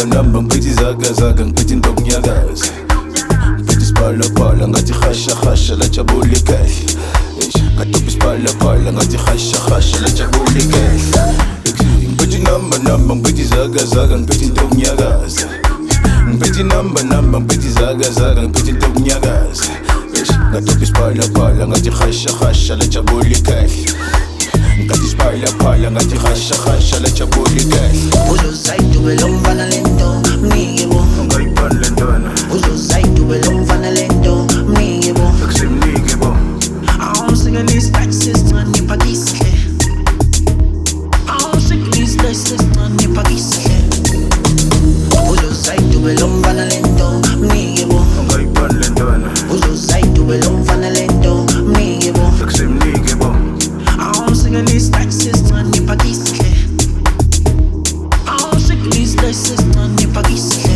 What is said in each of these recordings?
namba ngithi zaga zaga ngithi ndokunyakaza ngithi sibhala bhala ngathi khasha khasha la jabule kahle ngadobha sibhala bhala ngathi khasha khasha la jabule kahle ngithi namba ngithi zaga zaga ngithi ndokunyakaza ngithi namba ngithi zaga zaga ngithi ndokunyakaza ngadobha sibhala bhala ngathi khasha khasha la jabule kahle ngathi sibhala bhala ngathi khasha khasha la jabule kahle uzozayidube lo mfana lento mnike bo ungayibhani le ntwana uzozayidube lo mfana lento mnike bo akusimnike bo awusikelisa sincane iphakisile awusikelisa sincane iphakisile uzozayidube lo mfana lento mnike bo ungayibhani le ntwana uzozayidube lo mfana lento mnike bo akusimnike bo awusikelisa sincane iphakisile awusikelisa sincane iphakisile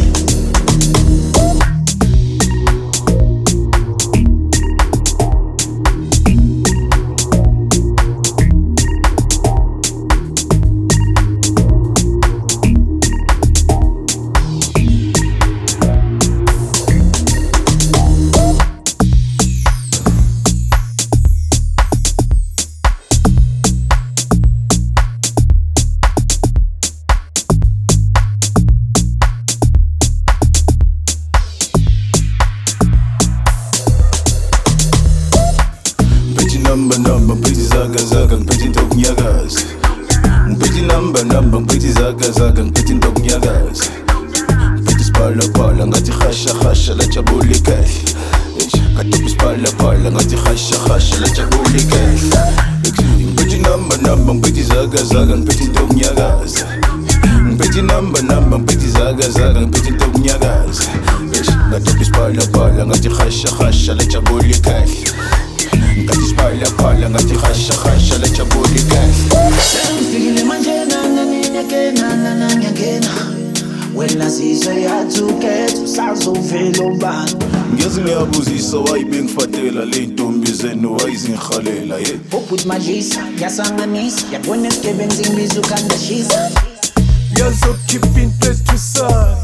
namba ngithi zaga zaga ngithi ndokunyakaza ngithi namba ngithi zaga zaga ngithi ndokunyakaza ngithi sibhala bhala ngathi khasha khasha la jabule kahle ngadobha sibhala bhala ngathi khasha khasha la jabule kahle ngithi namba ngithi zaga zaga ngithi ndokunyakaza ngithi namba ngithi zaga zaga ngithi ndokunyakaza ngadobha sibhala bhala ngathi khasha khasha la jabule kahle ngathi sibhala bhala ngathi khasha khasha la jabule kahle sengifikile manje nanyakena ngiyangena wena sizwe yathuketha usazovela ubani ngeze ngiyabuzisa wayibe ngifatela le ntombi zenu wayizingihalela ye ubhuti madlisa yasanganisa yabona esigebengu zingibiza ukandashisa uyazokhipha into ethusayo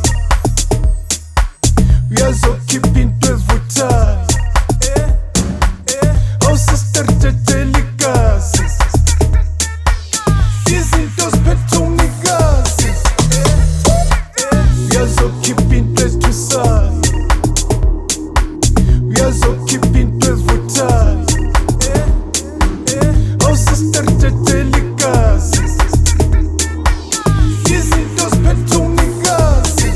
uyazokhipha into evuthayo sister tetelikazi izinto ziphethe umnikazi uyazokhipha into ethusayo uyazokhipha into evuthayo sister tetelikazi izinto ziphethe umnikazi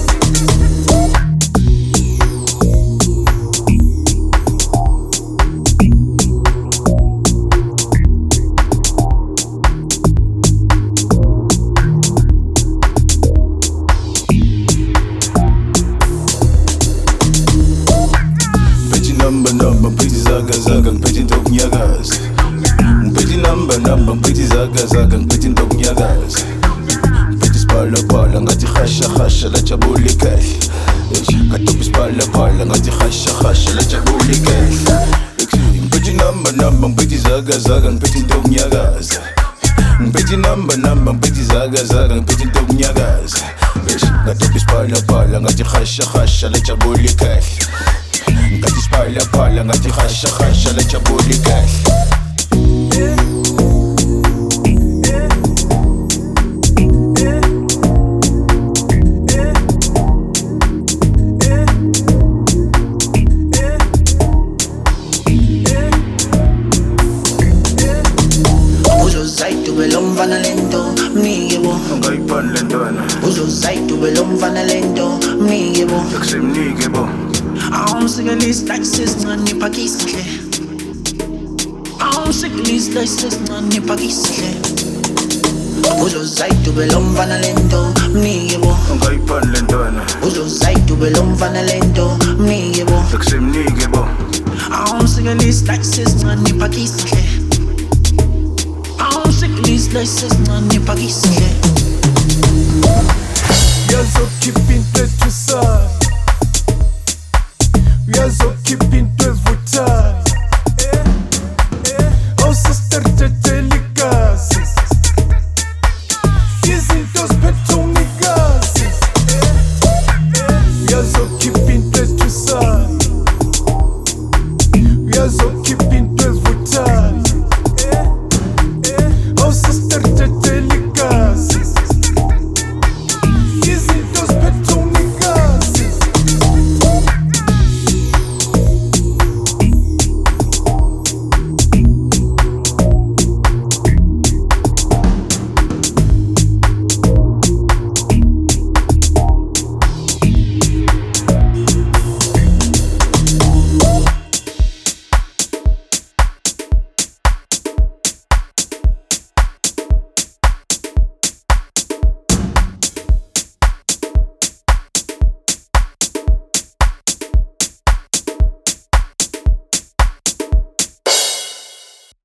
namba ngithi zaga zaga ngithi ndokunyakaza ngithi namba ngithi zaga zaga ngithi ndokunyakaza ngithi sibhala bhala ngathi khasha khasha la jabule kahle ngadobha sibhala bhala ngathi khasha khasha la jabule kahle ngithi namba ngithi zaga zaga ngithi ndokunyakaza ngithi namba ngithi zaga zaga ngithi ndokunyakaza ngadobha sibhala bhala ngathi khasha khasha la jabule kahle ngathi sibhala bhala ngathi khasha khasha la jabule kahle uzozayidube lo mfana lento mnike bo ungayibhani le ntwana uzozayidube lo mfana lento mnike bo akusimnike bo awusikelisa sincane iphakisile awusikelisa sincane iphakisile uzozayidube lo mfana lento mnike bo ungayibhani le ntwana uzozayidube lo mfana lento mnike bo akusimnike bo awusikelisa sincane iphakisile awusikelisa sincane iphakisile uyazokhipha into ethusayo uyazokhipha into evuthayo sister tetelikazi izinto ziphethe umnikazi yazokhipha into